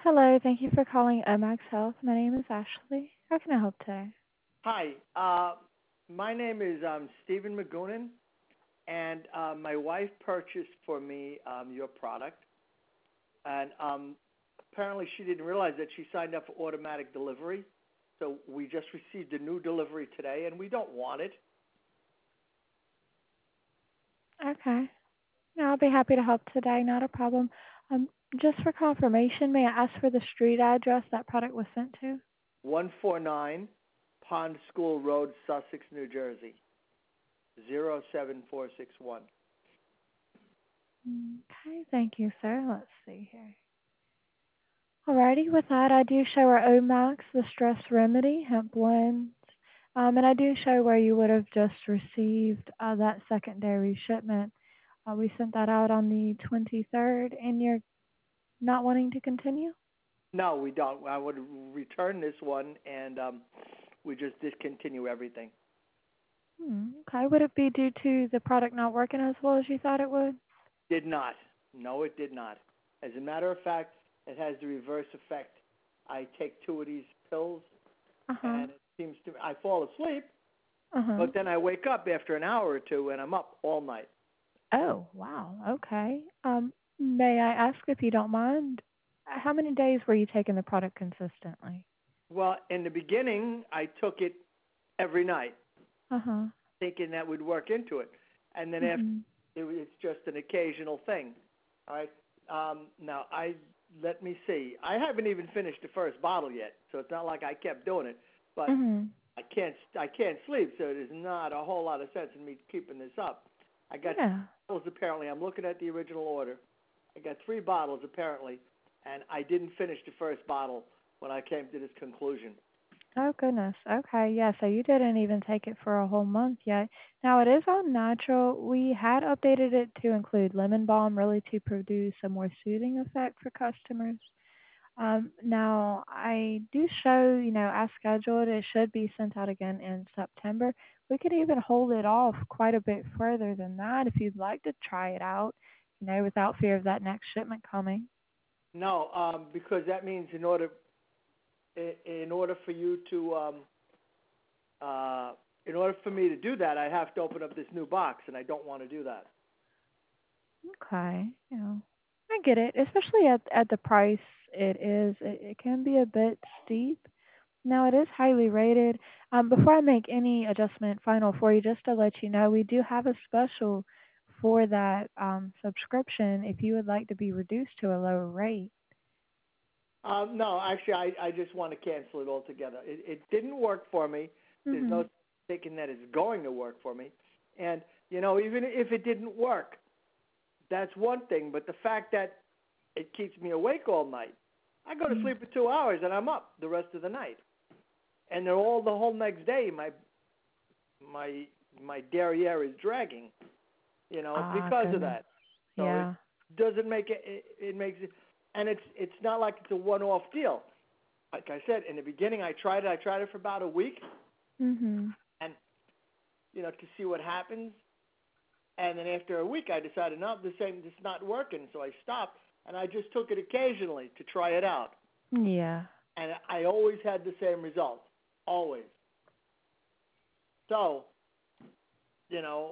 Hello, thank you for calling Omax Health. My name is Ashley. How can I help today? Hi, my name is Stephen Magunin, and my wife purchased for me your product, and apparently she didn't realize that she signed up for automatic delivery. So we just received a new delivery today, and we don't want it. Okay. Yeah, I'll be happy to help today, not a problem. Um, just for confirmation, may I ask for the street address that product was sent to? 149 Pond School Road, Sussex, New Jersey, 07461. Okay, thank you, sir. Let's see here. Alrighty, with that, I do show our Omax, the Stress Remedy hemp blend. And I do show where you would have just received that secondary shipment. We sent that out on the 23rd, and you're not wanting to continue? No, we don't. I would return this one, and we just discontinue everything. Okay. Would it be due to the product not working as well as you thought it would? Did not. No, it did not. As a matter of fact, it has the reverse effect. I take two of these pills, Uh-huh. and it seems to I fall asleep, Uh-huh. but then I wake up after an hour or two, and I'm up all night. Oh, wow. Okay. May I ask if you don't mind, how many days were you taking the product consistently? Well, in the beginning, I took it every night, Uh-huh. thinking that would work into it, and then after Mhm. it's just an occasional thing. All right. Now let me see. I haven't even finished the first bottle yet, so it's not like I kept doing it. But Mhm. I can't sleep, so there's not a whole lot of sense in me keeping this up. I got Yeah. bottles apparently. I'm looking at the original order. I got three bottles apparently, and I didn't finish the first bottle when I came to this conclusion. Oh goodness. Okay. Yeah. So you didn't even take it for a whole month yet. Now it is all natural. We had updated it to include lemon balm, really to produce a more soothing effect for customers. Now I do show, as scheduled, it should be sent out again in September. We could even hold it off quite a bit further than that if you'd like to try it out, without fear of that next shipment coming. No, because that means in order for you to in order for me to do that, I have to open up this new box, and I don't want to do that. Okay, I get it, especially at the price it is. It can be a bit steep. Now it is highly rated. Before I make any adjustment final for you, just to let you know, we do have a special for that subscription if you would like to be reduced to a lower rate. No, actually, I just want to cancel it altogether. It didn't work for me. There's no Mhm. thinking that it's going to work for me. And, even if it didn't work, that's one thing. But the fact that it keeps me awake all night, I go to Mm. sleep for 2 hours and I'm up the rest of the night. And then all the whole next day, my my derriere is dragging, Ah, because of goodness. that. So it Yeah. doesn't make it. It makes it, and it's not like it's a one-off deal. Like I said in the beginning, I tried it. I tried it for about a week, Mhm. and to see what happens. And then after a week, I decided no, this not working. So I stopped, and I just took it occasionally to try it out, Yeah. and I always had the same result, always. So you know,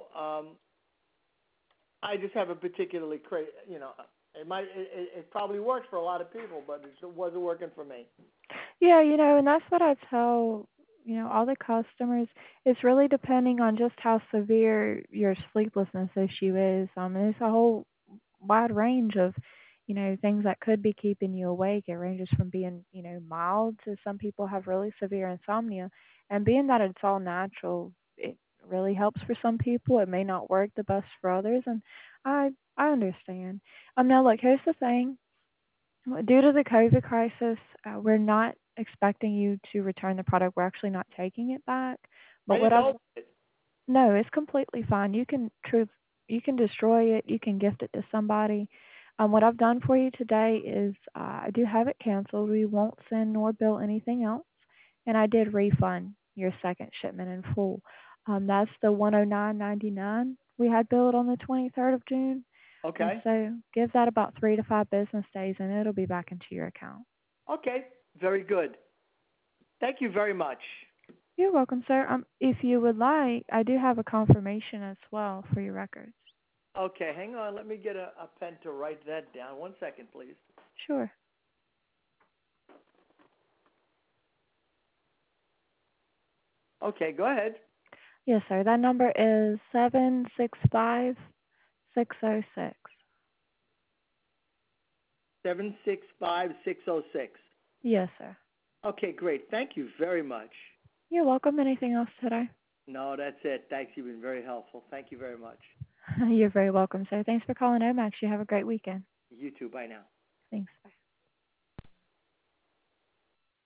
I just have a particularly crazy, it probably works for a lot of people, but it wasn't working for me. Yeah, and that's what I tell, all the customers. It's really depending on just how severe your sleeplessness issue is. And it's a whole wide range of, things that could be keeping you awake. It ranges from being, mild to some people have really severe insomnia. And being that it's all natural, it really helps for some people. It may not work the best for others, and I understand. Now look, here's the thing. Due to the COVID crisis, we're not expecting you to return the product. We're actually not taking it back. I But what didn't I've know it. no, it's completely fine. You can destroy it. You can gift it to somebody. What I've done for you today is I do have it canceled. We won't send nor bill anything else, and I did refund your second shipment in full. That's the 109.99 we had billed on the 23rd of June. Okay. So give that about 3 to 5 business days, and it'll be back into your account. Okay, very good. Thank you very much. You're welcome, sir. If you would like, I do have a confirmation as well for your records. Okay, hang on. Let me get a pen to write that down. 1 second, please. Sure. Okay, go ahead. Yes, sir. That number is 765606. 765606. Yes, sir. Okay, great. Thank you very much. You're welcome. Anything else today? No, that's it. Thanks. You've been very helpful. Thank you very much. You're very welcome, sir. Thanks for calling Omax. You have a great weekend. You too. Bye now. Thanks. Bye.